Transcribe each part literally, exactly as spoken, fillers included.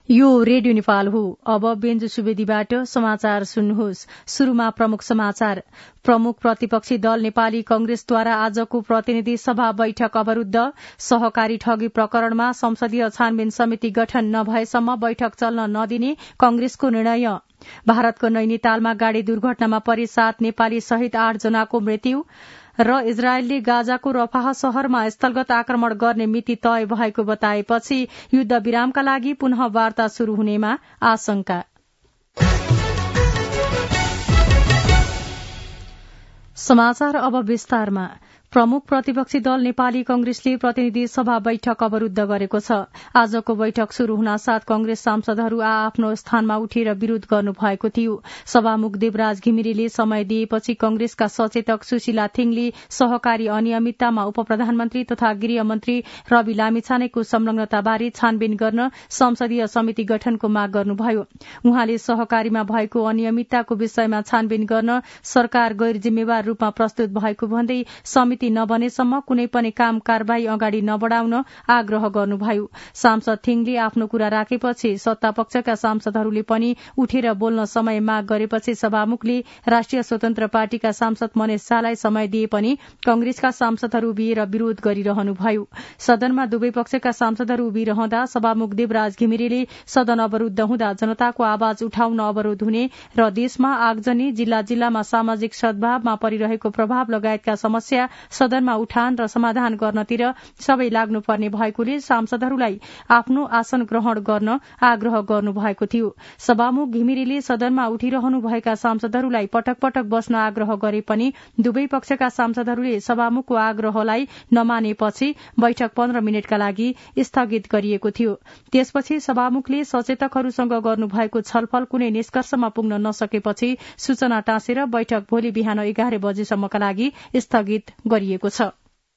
यो रेडियो नेपाल हो। अब बेन्जु सुवेदीबाट समाचार सुन्नुहोस्। शुरूमा प्रमुख समाचार। प्रमुख प्रतिपक्षी दल नेपाली कंग्रेसद्वारा आजको प्रतिनिधि सभा बैठक अवरूद्ध। सहकारी ठगी प्रकरणमा संसदीय छानबिन समिति गठन नभएसम्म बैठक चल्न नदिने कंग्रेसको निर्णय। भारतको नैनीतालमा गाड़ी दुर्घटनामा परि सात नेपाली सहित आठ जनाको मृत्यु र इजरायलले गाजाको रफाह शहरमा स्थलगत आक्रमण गर्ने मिति तय भएको बताएपछि युद्ध विरामका लागि पुनः वार्ता शुरू हुनेमा आशंका। समाचार अब विस्तारमा। प्रमुख प्रतिपक्षी दल नेपाली कंग्रेसले प्रतिनिधि सभा बैठक अवरूद्ध गरेको छ। आजको बैठक शुरू हुन साथ कंग्रेस सांसदहरू आ आफ्नो स्थानमा उठेर विरोध गर्नु भएको थियो। सभामुख देवराज घिमिरेले समय दिएपछि कंग्रेसका सचेतक सुशीला थिङले सहकारी अनियमिततामा उप प्रधानमन्त्री तथा गृहमन्त्री रवि लामिछानेको संलग्नताबारे छानबिन गर्न संसदीय समिति गठनको माग गर्नुभयो। उहाँले सहकारीमा भएको अनियमितताको विषयमा छानबिन गर्न सरकार गैर जिम्मेवार रूपमा प्रस्तुत भएको भन्दै समिति नबनेसम्म कुनै पनि काम कारबाही अगाडि नबढाउन आग्रह गर्नुभयो। सांसद थिङले आफ्नो कुरा राखेपछि सत्तापक्षका सांसदहरूले पनि उठेर बोल्न समय माग गरेपछि सभामुखले राष्ट्रिय स्वतन्त्र पार्टीका सांसद मनेश शाहलाई समय दिए पनि कंग्रेसका सांसदहरू उभिएर विरोध गरिरहनुभयो। सदनमा दुवै पक्षका सांसदहरू उभिरहँदा सभामुख देवराज घिमिरेले सदन अवरूद्ध हुँदा जनताको आवाज उठाउन अवरोध हुने र देशमा आगजनी, जिल्ला जिल्लामा सामाजिक सद्भावमा परिरहेको प्रभाव लगायतका समस्या सदनमा उठान र समाधान गर्नतिर सबै लाग्नुपर्ने भएकोले सांसदहरूलाई आफ्नो आसन ग्रहण गर्न आग्रह गर्नु भएको थियो। सभामुख घिमिरेले सदनमा उठिरहनुभएका सांसदहरूलाई पटक पटक बस्न आग्रह गरे पनि दुवै पक्षका सांसदहरूले सभामुखको आग्रहलाई नमानेपछि बैठक पन्ध्र मिनटका लागि स्थगित गरिएको थियो। त्यसपछि सभामुखले सचेतकहरूसँग गर्नुभएको छलफल कुनै निष्कर्षमा पुग्न नसकेपछि सूचना टाँसेर बैठक भोलि बिहान एघार बजेसम्मका लागि स्थगित गरिएको छ।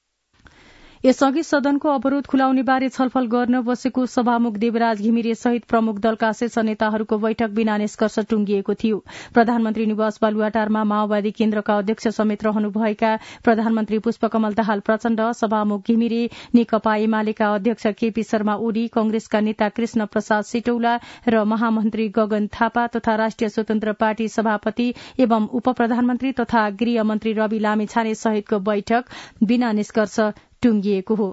यसअघि सदनको अवरोध खुलाउने बारे छलफल गर्न बसेको सभामुख देवराज घिमिरे सहित प्रमुख दलका शीर्ष नेताहरूको बैठक बिना निष्कर्ष टुंगिएको थियो। प्रधानमन्त्री निवास बालुवाटारमा माओवादी केन्द्रका अध्यक्ष समेत रहनुभएका प्रधानमन्त्री पुष्पकमल दाहाल प्रचण्ड, सभामुख घिमिरे, नेकपा एमालेका अध्यक्ष केपी शर्मा ओली, कंग्रेसका नेता कृष्ण प्रसाद सिटौला र महामन्त्री गगन थापा तथा राष्ट्रिय स्वतन्त्र पार्टी सभापति एवं उप प्रधानमन्त्री तथा गृहमन्त्री रवि लामिछाने सहितको बैठक बिना निष्कर्ष टुंगिएको हो।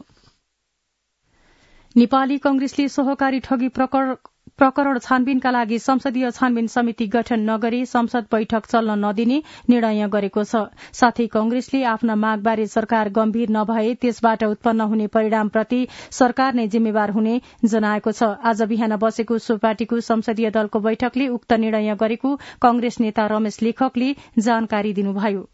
नेपाली कंग्रेसले सहकारी ठगी प्रकरण छानबिनका लागि संसदीय छानबिन समिति गठन नगरे संसद बैठक चल्न नदिने निर्णय गरेको छ। साथै कंग्रेसले आफ्ना मागबारे सरकार गम्भीर नभए त्यसबाट उत्पन्न हुने परिणामप्रति सरकार नै जिम्मेवार हुने जनाएको छ। आज बिहान बसेको सो पार्टीको संसदीय दलको बैठकले उक्त निर्णय गरेको कंग्रेस नेता रमेश लेखकले जानकारी दिनुभयो।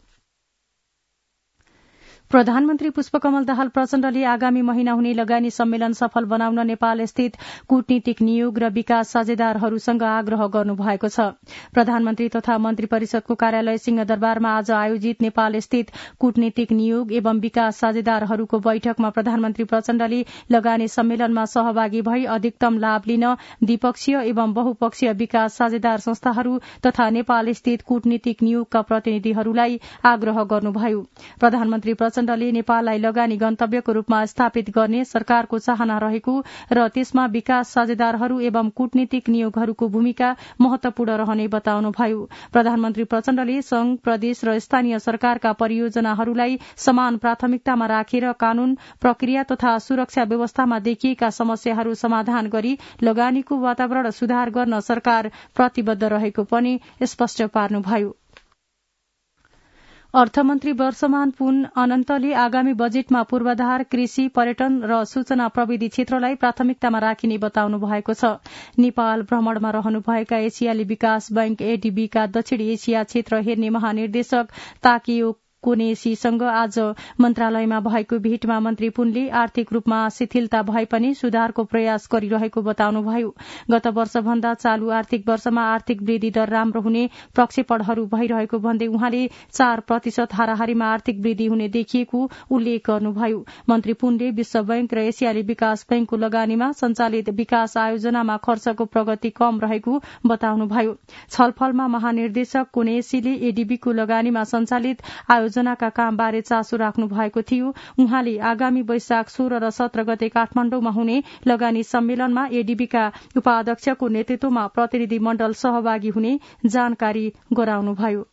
प्रधानमन्त्री पुष्पकमल दाहाल प्रचण्डले आगामी महिना हुने लगानी सम्मेलन सफल बनाउन नेपाल स्थित कूटनीतिक नियोग र विकास साझेदारहरूसँग आग्रह गर्नुभएको छ। प्रधानमन्त्री तथा मन्त्री परिषदको कार्यालय सिंहदरबारमा आज आयोजित नेपाल स्थित कूटनीतिक नियोग एवं विकास साझेदारहरूको बैठकमा प्रधानमन्त्री प्रचण्डले लगानी सम्मेलनमा सहभागी भई अधिकतम लाभ लिन द्विपक्षीय एवं बहुपक्षीय विकास साझेदार संस्थाहरू तथा नेपाल स्थित कूटनीतिक नियोगका प्रतिनिधिहरूलाई आग्रह गर्नुभयो। प्रधानमन्त्री प्रचण्डले नेपाललाई लगानी गन्तव्यको रूपमा स्थापित गर्ने सरकारको चाहना रहेको र त्यसमा विकास साझेदारहरू एवं कूटनीतिक नियोगहरूको भूमिका महत्वपूर्ण रहने बताउनुभयो। प्रधानमन्त्री प्रचण्डले संघ, प्रदेश र स्थानीय सरकारका परियोजनाहरूलाई समान प्राथमिकतामा राखेर कानून, प्रक्रिया तथा सुरक्षा व्यवस्थामा देखिएका समस्याहरू समाधान गरी लगानीको वातावरण सुधार गर्न सरकार प्रतिबद्ध रहेको पनि स्पष्ट पार्नुभयो। अर्थमन्त्री वर्षमान पुन अनन्तले आगामी बजेटमा पूर्वाधार, कृषि, पर्यटन र सूचना प्रविधि क्षेत्रलाई प्राथमिकतामा राखिने बताउनु भएको छ। नेपाल भ्रमणमा रहनुभएका एसियाली विकास बैंक एडीबीका दक्षिण एसिया क्षेत्र हेर्ने महानिर्देशक ताकियो कोनेसीसँग आज मन्त्रालयमा भएको भेटमा मन्त्री पुनले आर्थिक रूपमा शिथिलता भए पनि सुधारको प्रयास गरिरहेको बताउनुभयो। गत वर्षभन्दा चालू आर्थिक वर्षमा आर्थिक वृद्धि दर राम्रो हुने प्रक्षेपणहरू भइरहेको भन्दै उहाँले चार प्रतिशत हाराहारीमा आर्थिक वृद्धि हुने देखिएको उल्लेख गर्नुभयो। मन्त्री पुनले विश्व बैंक र एसियाली विकास बैंकको लगानीमा सञ्चालित विकास आयोजनामा खर्चको प्रगति कम रहेको बताउनुभयो। छलफलमा महानिर्देशक कोनेसीले एडीबीको लगानीमा सञ्चालित आयोजना योजनाका कामबारे चासो राख्नु भएको थियो। उहाँले आगामी वैशाख सोह्र र सत्र गते काठमाडौँमा हुने लगानी सम्मेलनमा एडीबीका उपाध्यक्षको नेतृत्वमा प्रतिनिधि मण्डल सहभागी हुने जानकारी गराउनुभयो।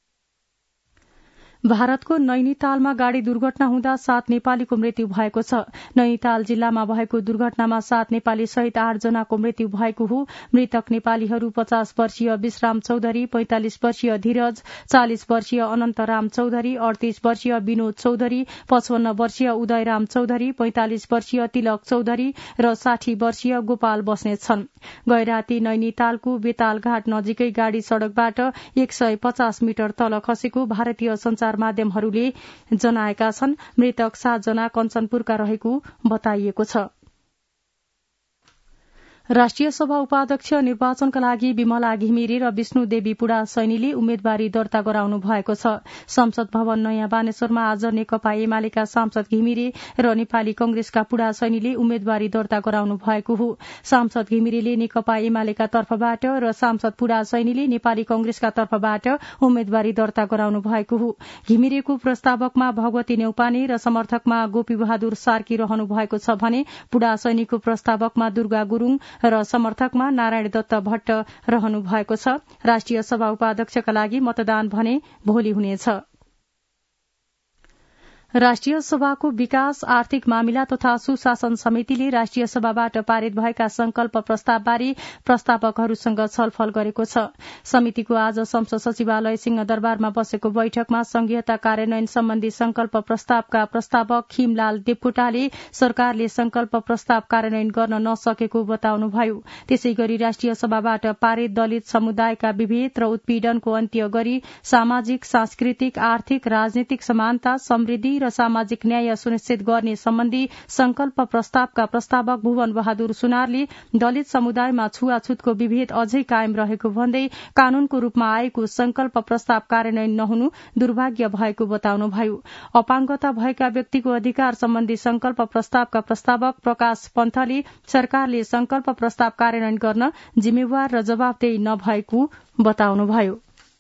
भारतको नैनीतालमा गाड़ी दुर्घटना हुँदा सात नेपालीको मृत्यु भएको छ। नैनीताल जिल्लामा भएको दुर्घटनामा सात नेपाली सहित आठ जनाको मृत्यु भएको हो। मृतक नेपालीहरू पचास वर्षीय विश्राम चौधरी, पैंतालिस वर्षीय धीरज, चालिस वर्षीय अनन्तराम चौधरी, अडतीस वर्षीय विनोद चौधरी, पचपन्न वर्षीय उदयराम चौधरी, पैंतालिस वर्षीय तिलक चौधरी र साठी वर्षीय गोपाल बस्नेत छन्। गैराती नैनीतालको बेतालघाट नजिकै गाड़ी सड़कबाट एक सय पचास मिटर तल खसेको भारतीय संचार माध्यमहरूले जनाएका छन्। मृतक सात जना कञ्चनपुरका रहेको बताइएको छ। राष्ट्रिय सभा उपाध्यक्ष निर्वाचनका लागि विमला घिमिरे र विष्णुदेवी पुडा सैनीले उम्मेद्वारी दर्ता गराउनु भएको छ। संसद भवन नयाँ बानेश्वरमा आज नेकपा एमालेका सांसद घिमिरे र नेपाली कंग्रेसका पुडा सैनीले उम्मेद्वारी दर्ता गराउनु भएको हो। सांसद घिमिरेले नेकपा एमालेका तर्फबाट र सांसद पुडा सैनीले नेपाली कंग्रेसका तर्फबाट उम्मेद्वारी दर्ता गराउनु भएको हो। घिमिरेको प्रस्तावकमा भगवती नेउपाने र समर्थकमा गोपी बहादुर सार्की रहनु भएको छ भने पुडा सैनीको प्रस्तावकमा दुर्गा गुरूङ र समर्थकमा नारायण दत्त भट्ट रहनु भएको छ। राष्ट्रिय सभा उपाध्यक्षका लागि मतदान भने भोलि हुनेछ। राष्ट्रिय सभाको विकास आर्थिक मामिला तथा सुशासन समितिले राष्ट्रिय सभाबाट पारित भएका संकल्प प्रस्तावबारे प्रस्तावकहरूसँग छलफल गरेको छ। समितिको आज संसद सचिवालय सिंहदरबारमा बसेको बैठकमा संघीयता कार्यान्वयन सम्बन्धी संकल्प प्रस्तावका प्रस्तावक खिमलाल देवकोटाले सरकारले संकल्प प्रस्ताव कार्यान्वयन गर्न नसकेको बताउनुभयो। त्यसै गरी राष्ट्रिय सभाबाट पारित दलित समुदायका विभेद र उत्पीड़नको अन्त्य गरी सामाजिक, सांस्कृतिक, आर्थिक, राजनीतिक समानता, समृद्धि र सामाजिक न्याय सुनिश्चित गर्ने सम्बन्धी संकल्प प्रस्तावका प्रस्तावक भुवन बहादुर सुनारले दलित समुदायमा छुवाछुतको विभेद अझै कायम रहेको भन्दै कानूनको रूपमा आएको संकल्प प्रस्ताव कार्यान्वयन नहुनु दुर्भाग्य भएको बताउनुभयो। अपाङ्गता भएका व्यक्तिको अधिकार सम्बन्धी संकल्प प्रस्तावका प्रस्तावक प्रकाश पन्थले सरकारले संकल्प प्रस्ताव कार्यान्वयन गर्न जिम्मेवार र जवाफदेही नभएको बताउनुभयो।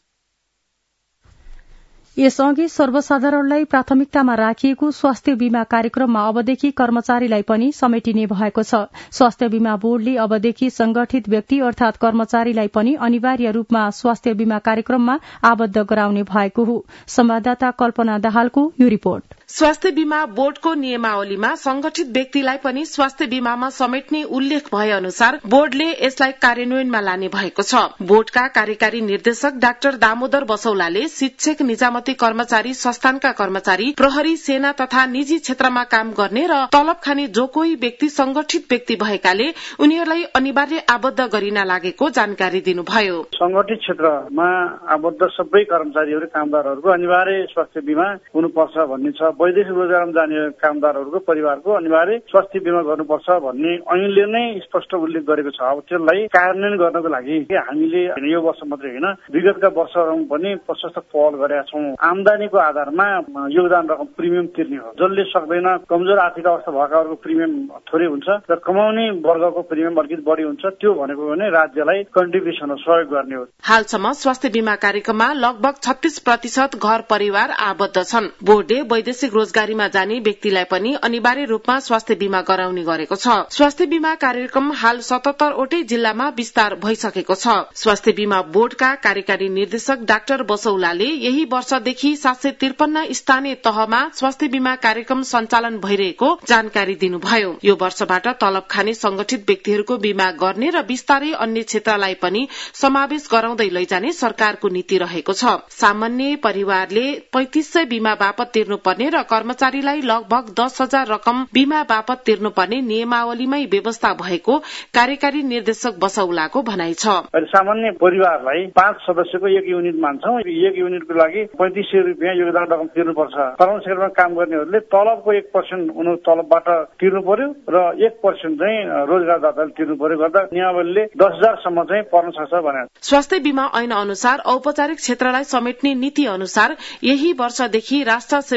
यसअघि सर्वसाधारणलाई प्राथमिकतामा राखिएको स्वास्थ्य बीमा कार्यक्रममा अबदेखि कर्मचारीलाई पनि समेटिने भएको छ। स्वास्थ्य बीमा बोर्डले अबदेखि संगठित व्यक्ति अर्थात कर्मचारीलाई पनि अनिवार्य रूपमा स्वास्थ्य बीमा कार्यक्रममा आबद्ध गराउने भएको हो। संवाददाता कल्पना दाहालको यो रिपोर्ट। स्वास्थ्य बीमा बोर्डको नियमावलीमा संगठित व्यक्तिलाई पनि स्वास्थ्य बीमामा समेट्ने उल्लेख भए अनुसार बोर्डले यसलाई कार्यान्वयनमा लाने भएको छ। बोर्डका कार्यकारी निर्देशक डाक्टर दामोदर बसौलाले शिक्षक, निजामती कर्मचारी, संस्थानका कर्मचारी, प्रहरी, सेना तथा निजी क्षेत्रमा काम गर्ने र तलब खाने जो कोही व्यक्ति संगठित व्यक्ति भएकाले उनीहरूलाई अनिवार्य आबद्ध गरिन लागेको जानकारी दिनुभयो। संगठित क्षेत्रमा आबद्ध सबै कर्मचारीहरू, कामदारहरूको अनिवार्य स्वास्थ्य बीमा हुनुपर्छ भन्ने छ। वैदेशिक रोजगारमा जाने कामदारहरूको परिवारको अनिवार्य स्वास्थ्य बीमा गर्नुपर्छ भन्ने ऐनले नै स्पष्ट उल्लेख गरेको छ। अब त्यसलाई कार्यान्वयन गर्नको लागि हामीले यो वर्ष मात्रै होइन, विगतका वर्षहरूमा पनि प्रशस्त पहल गरेका छौँ। आमदानीको आधारमा योगदान रकम प्रिमियम तिर्ने हो। जसले सक्दैन, कमजोर आर्थिक अवस्था भएकाहरूको प्रिमियम थोरै हुन्छ र कमाउने वर्गको प्रिमियम अलिकति बढी हुन्छ। त्यो भनेको भने राज्यलाई कन्ट्रिब्युसन सहयोग गर्ने हो। हालसम्म स्वास्थ्य बीमा कार्यक्रममा लगभग छत्तीस प्रतिशत घर परिवार आबद्ध छन्। बोर्डले वैदेशिक रोजगारीमा जाने व्यक्तिलाई पनि अनिवार्य रूपमा स्वास्थ्य बीमा गराउने गरेको छ। स्वास्थ्य बीमा कार्यक्रम हाल सतहत्तरवटै जिल्लामा विस्तार भइसकेको छ। स्वास्थ्य बीमा बोर्डका कार्यकारी निर्देशक डाक्टर बसौलाले यही वर्षदेखि सात सय त्रिपन्न स्थानीय तहमा स्वास्थ्य बीमा कार्यक्रम सञ्चालन भइरहेको जानकारी दिनुभयो। यो वर्षबाट तलब खाने संगठित व्यक्तिहरूको बीमा गर्ने र विस्तारै अन्य क्षेत्रलाई पनि समावेश गराउँदै लैजाने सरकारको नीति रहेको छ। सामान्य परिवारले पैंतिस सय बीमा बापत तिर्नुपर्ने र कर्मचारीलाई लगभग दस हजार रकम बीमा बापत तिर्नुपर्ने नियमावलीमै व्यवस्था भएको कार्यकारी निर्देशक बसौलाको भनाइ छ। सामान्य परिवारलाई पाँच सदस्यको एक युनिट मान्छौं। एक युनिटको लागि पैंतिस सय रुपियाँ योगदान रकम तिर्नुपर्छ। कर्म क्षेत्रमा काम गर्नेहरूले तलबको एक पर्सेन्ट उनीहरू तलबबाट तिर्नु पर्यो र एक पर्सेन्ट चाहिँ रोजगारदाताले तिर्नु पर्यो गर्दा नियमावलीले दस हजारसम्म चाहिँ पर्न सक्छ भने। स्वास्थ्य बीमा ऐन अनुसार औपचारिक क्षेत्रलाई समेट्ने नीति अनुसार यही वर्षदेखि राष्ट्र सेवकले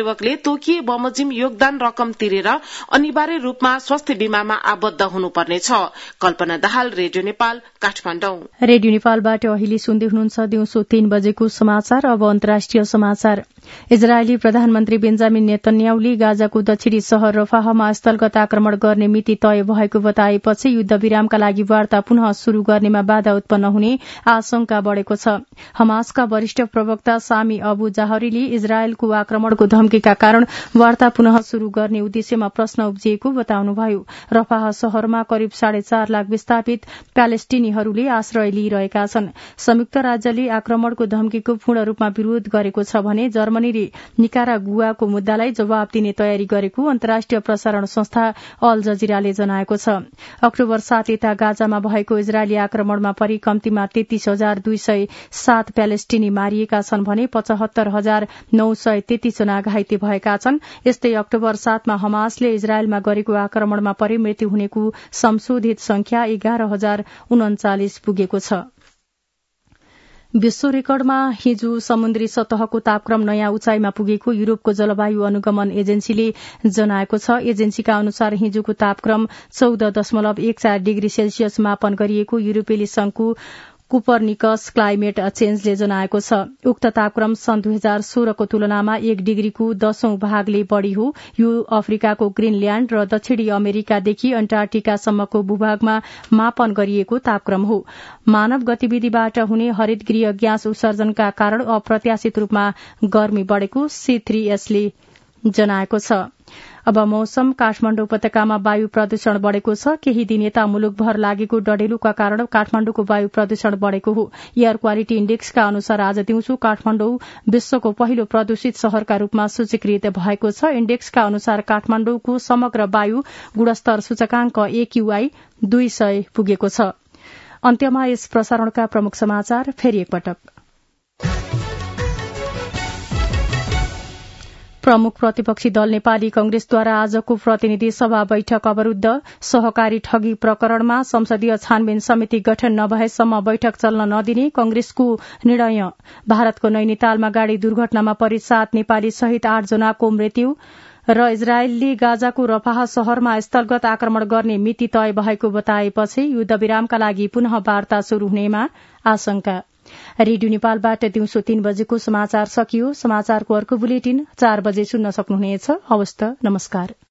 तोकिए बमोजिम योगदान रकम तिरेर अनिवार्य रूपमा स्वास्थ्य बीमामा आबद्ध हुनुपर्नेछ। कल्पना दाहाल, रेडियो नेपाल, काठमाडौँ। रेडियो नेपालबाट अहिले सुन्दै हुनुहुन्छ दिउँसो तीन बजेको समाचार। अब अन्तर्राष्ट्रिय समाचार। इजरायली प्रधानमन्त्री बेन्जामिन नेतन्याहुले गाजाको दक्षिणी शहर रफाहमा स्थलगत आक्रमण गर्ने मिति तय भएको बताएपछि युद्धविरामका लागि वार्ता पुनः शुरू गर्नेमा बाधा उत्पन्न हुने आशंका बढ़ेको छ। हमासका वरिष्ठ प्रवक्ता सामी अबु जाहरीले इजरायलको आक्रमणको धम्कीका कारण वार्ता पुनः शुरू गर्ने उद्देश्यमा प्रश्न उब्जिएको बताउनुभयो। रफाह शहरमा करिब साढे चार लाख विस्थापित प्यालेस्टिनीहरूले आश्रय लिइरहेका छन्। संयुक्त राज्यले आक्रमणको धम्कीको पूर्ण रूपमा विरोध गरेको छ भने जर्मनीले निकारागुआको मुद्दालाई जवाब दिने तयारी गरेको अन्तर्राष्ट्रिय प्रसारण संस्था अल जजिराले जनाएको छ। अक्टोबर सात यता गाजामा भएको इजरायली आक्रमणमा परि कम्तीमा तेत्तीस हजार दुई सय सात प्यालेस्टिनी मारिएका छन् भने पचहत्तर हजार नौ सय तेत्तीस जना घाइते भएका छन्। यस्तै अक्टोबर सातमा हमासले इजरायलमा गरेको आक्रमणमा परि मृत्यु हुनेको संशोधित संख्या एघार हजार उन्चालिस पुगेको छ। विश्व रेकर्डमा हिजो समुद्री सतहको तापक्रम नयाँ उचाइमा पुगेको युरोपको जलवायु अनुगमन एजेन्सीले जनाएको छ। एजेन्सीका अनुसार हिजोको तापक्रम चौध दशमलव एक चार डिग्री सेल्सियस मापन गरिएको युरोपेली संघको कुपरनिकस क्लाइमेट चेन्जले जनाएको छ। उक्त तापक्रम सन् दुई हजार सोह्रको तुलनामा एक डिग्रीको दशौं भागले बढ़ी हो। यो अफ्रिकाको ग्रीनल्याण्ड र दक्षिणी अमेरिकादेखि अन्टार्कटिकासम्मको भूभागमा मापन गरिएको तापक्रम हो। मानव गतिविधिबाट हुने हरितगृह ग्यास उत्सर्जनका कारण अप्रत्याशित रूपमा गर्मी बढ़ेको सी थ्री एसले जनाएको छ। अब मौसम। काठमाडौँ उपत्यकामा वायु प्रदूषण बढ़ेको छ। केही दिन यता मुलुकभर लागेको डढेलुका कारण काठमाडौँको वायु प्रदूषण बढ़ेको हो। एयर क्वालिटी इण्डेक्सका अनुसार आज दिउँसो काठमाडौँ विश्वको पहिलो प्रदूषित शहरका रूपमा सूचीकृत भएको छ। इण्डेक्सका अनुसार काठमाडौँको समग्र वायु गुणस्तर सूचकांक एक्यूआई दुई सय पुगेको छ। अन्त्यमा यस प्रसारणका प्रमुख समाचार फेरि एकपटक। प्रमुख प्रतिपक्षी दल नेपाली कंग्रेसद्वारा आजको प्रतिनिधि सभा बैठक अवरूद्ध। सहकारी ठगी प्रकरणमा संसदीय छानबिन समिति गठन नभएसम्म बैठक चल्न नदिने कंग्रेसको निर्णय। भारतको नैनीतालमा गाड़ी दुर्घटनामा परि सात नेपाली सहित आठ जनाको मृत्यु र इजरायलले गाजाको रफाह शहरमा स्थलगत आक्रमण गर्ने मिति तय भएको बताएपछि युद्धविरामका लागि पुनः वार्ता शुरू हुनेमा आशंका। रेडियो नेपालबाट दिउँसो तीन बजेको समाचार सकियो। समाचारको अर्को बुलेटिन चार बजे सुन्न सक्नुहुनेछ। हवस् त, नमस्कार।